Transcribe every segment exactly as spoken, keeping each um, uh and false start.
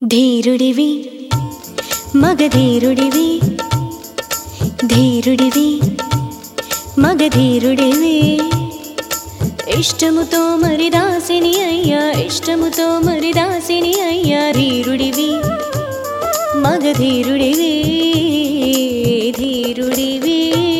ధీరుడివి మగధీరుడివి ధీరుడివి మగధీరుడివి ఇష్టముతో మరి దాసిని అయ్యా ఇష్టముతో మరి దాసిని అయ్యా ధీరుడివి మగధీరుడివి ధీరుడివి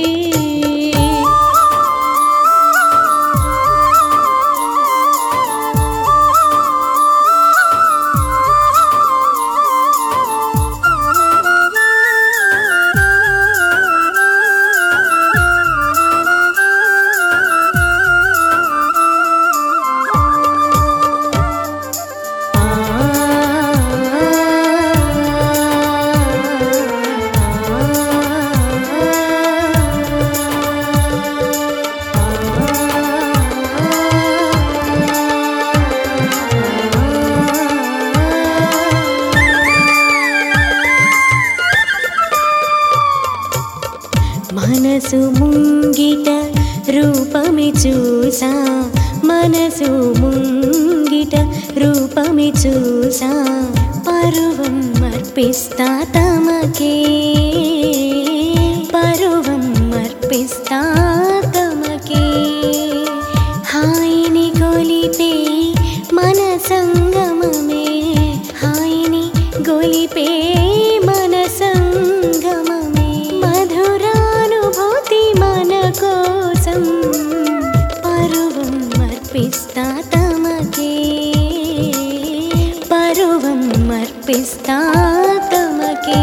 మనసు ముంగిట రూపమి చూసా మనసు ముంగిట రూపమి చూసా పరువం అర్పిస్తా తమకే పరువం అర్పిస్తా తమకే హాయిని గొలిపే మన సంగమమే హాయిని గొలిపే మన సంగమమే మధురానుభూతి మన కోసం పరువం అర్పిస్తా తమకే పరువం అర్పిస్తా తమకే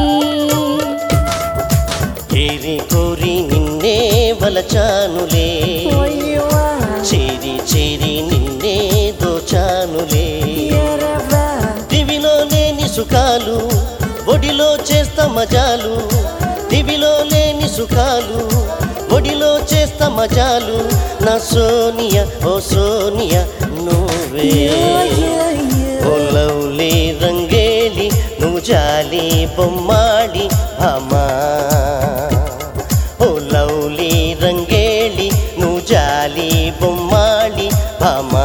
ఏరి కోరి నిన్నే వలచానులే చేరి చేరి నిన్నే దోచానులే దివిలో లేని సుఖాలు ఒడిలో చేస్తా మజాలు దివిలో లేని సుఖాలు ఒడిలో చేస్తా మజాలు నా సోనియా ఓ సోనియా నువ్వే ఓ లవ్లీ రంగేలి నువ్వు జాలి బొమ్మాడి భామా ఓ లవ్లీ రంగేలి నువ్వు జాలి బొమ్మాడి భామా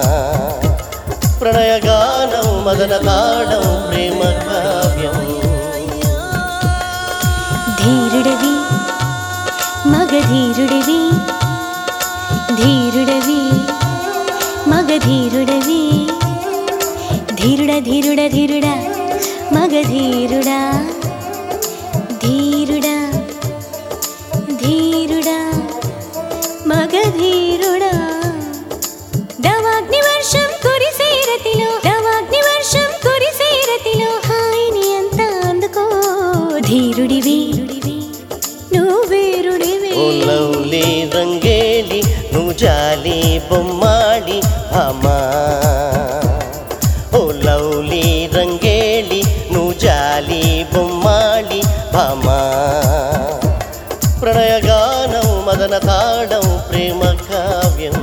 ప్రణయగానం మదన తాడం ప్రేమ కావ్యం ధీరుడివి మగధీరుడివి ధీరుడివి మగధీరుడివి ధీరుడ ధీరుడ ధీరుడ మగధీరుడా ధీరుడా ధీరుడా మగధీరుడా దవాగ్ని వర్షం కురిసే రతిలో దవాగ్ని వర్షం కురిసే రతిలో హాయిని అంతా అందుకో ధీరుడివి నువ్వేరుడివి ఓ లవ్లీ రంగేలి నువ్వు జాలి బొమ్మాడి భామా ఓ లవ్లీ రంగేలి నువ్వు జాలి బొమ్మాడి భామా ప్రణయగానం మదన తాడం ప్రేమ కావ్యం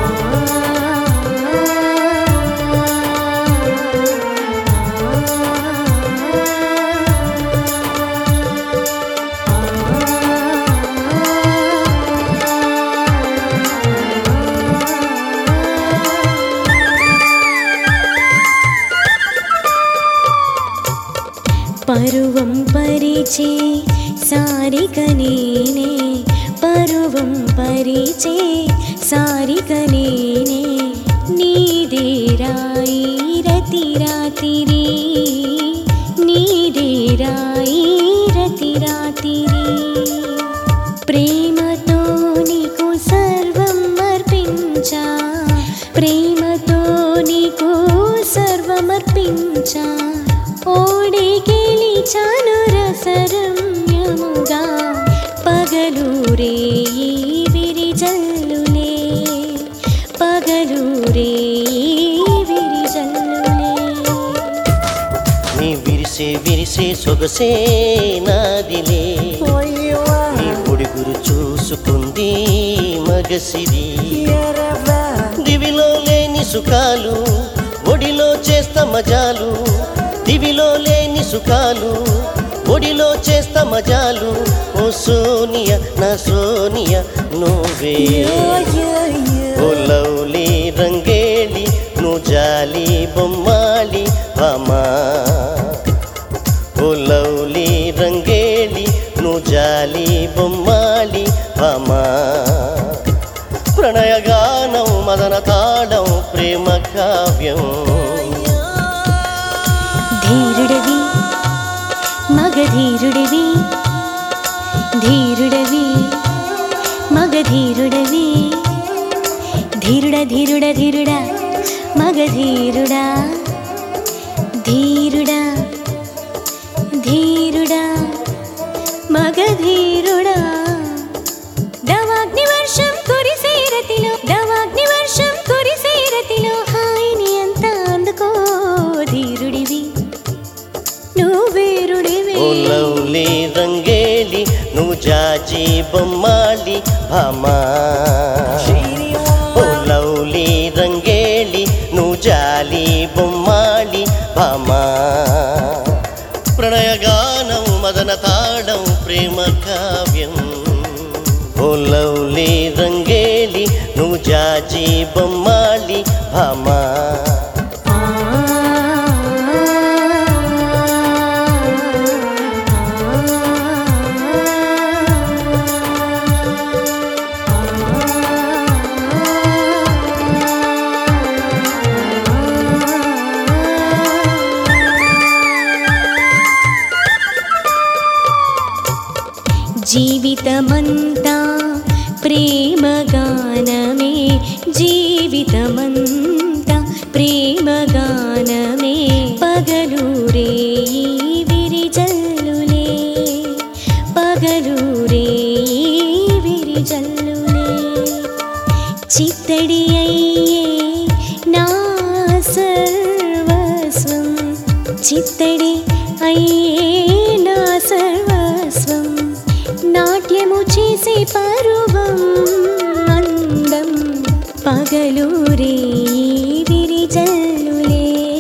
పరువం పరిచే సారిక నేనే పరువం పరిచే సారిక నేనే నీదే రాయి రతి రాతిరి నీదే రాయి రతి రాతిరి ప్రేమతో నీకు సర్వం అర్పించా ప్రేమతో నీకు సర్వం అర్పించా ఓడి గెలిచాను రసరమ్యముగా పగలూరే విరిజల్లులే పగలూరే విరిజల్లులే నీ విరిసే విరిసే సొగసే నాదిలే నీ పొడిగురు చూసుకుంది మగసిరి దివిలో లేని సుఖాలు ఒడిలో చేస్తా మజాలు దివిలో లేని సుఖాలు ఒడిలో చేస్తా మజాలు ఓ సోనియా నా సోనియా నువ్వే ఓ లవ్లీ రంగేలి నువ్వు జాలి బొమ్మాలి భామా కావ్యం. ధీరుడవి మగధీరుడవి ధీరుడవి మగధీరుడవి ధీరుడ ధీరుడ ధీరుడ మగధీరుడా ధీరుడా ధీరుడా మగధీరుడా దవాగ్ని వర్షం కురిసే రతిలో దవాగ్ని వర్షం కురిసే రతిలో హాయిని అంతా అందుకో ధీరుడివి నువ్వు వీరుడివి. ఓ లవ్లీ రంగేలి నువ్వు జాజి బొమ్మాలి భామా. ఓ లవ్లీ రంగేలి నువ్వు జాలి బొమ్మాలి భామా. ప్రణయగానం మదన తాళం ప్రేమ కావ్యం. ఓ లవ్లీ రంగేలి నువ్వు జాజి బొమ్మాలి భామా. జీవితమంతా ప్రేమగానమే జీవితమంతా ప్రేమగానమే పగలూరే విరిజల్లులే పగలూరే విరిజల్లులే చిత్తడి అయ్యే నా సర్వస్వం చిత్తడి అయ్యే నా సర్వస్వం నాట్యము చేసే పరువం అందం పగలూరే విరిజల్లులే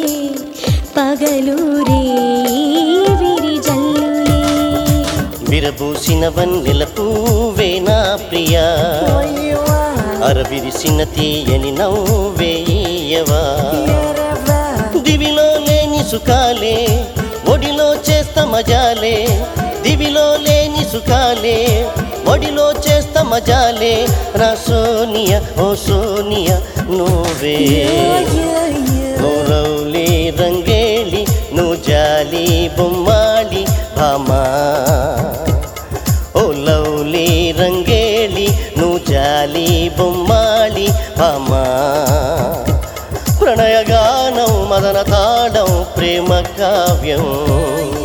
పగలూరే విరిజల్లులే. విరబూసిన వన్నెల పువ్వే నా ప్రియా అరవిరిసిన తీయని నవ్వేయవా. దివిలో లేని సుఖాలే ఒడిలో చేస్తా మజాలే దివిలో లేని సుఖాలే ఒడిలో చేస్తా మజాలే నా సోనియా ఓ సోనియా నువ్వే. ఓ లవ్లీ రంగేలి నువ్వు జాలి బొమ్మాలి భామా. ఓ లవ్లీ రంగేలి నువ్వు జాలి బొమ్మాలి భామా. ప్రణయగానం మదన తాళం ప్రేమ కావ్యం.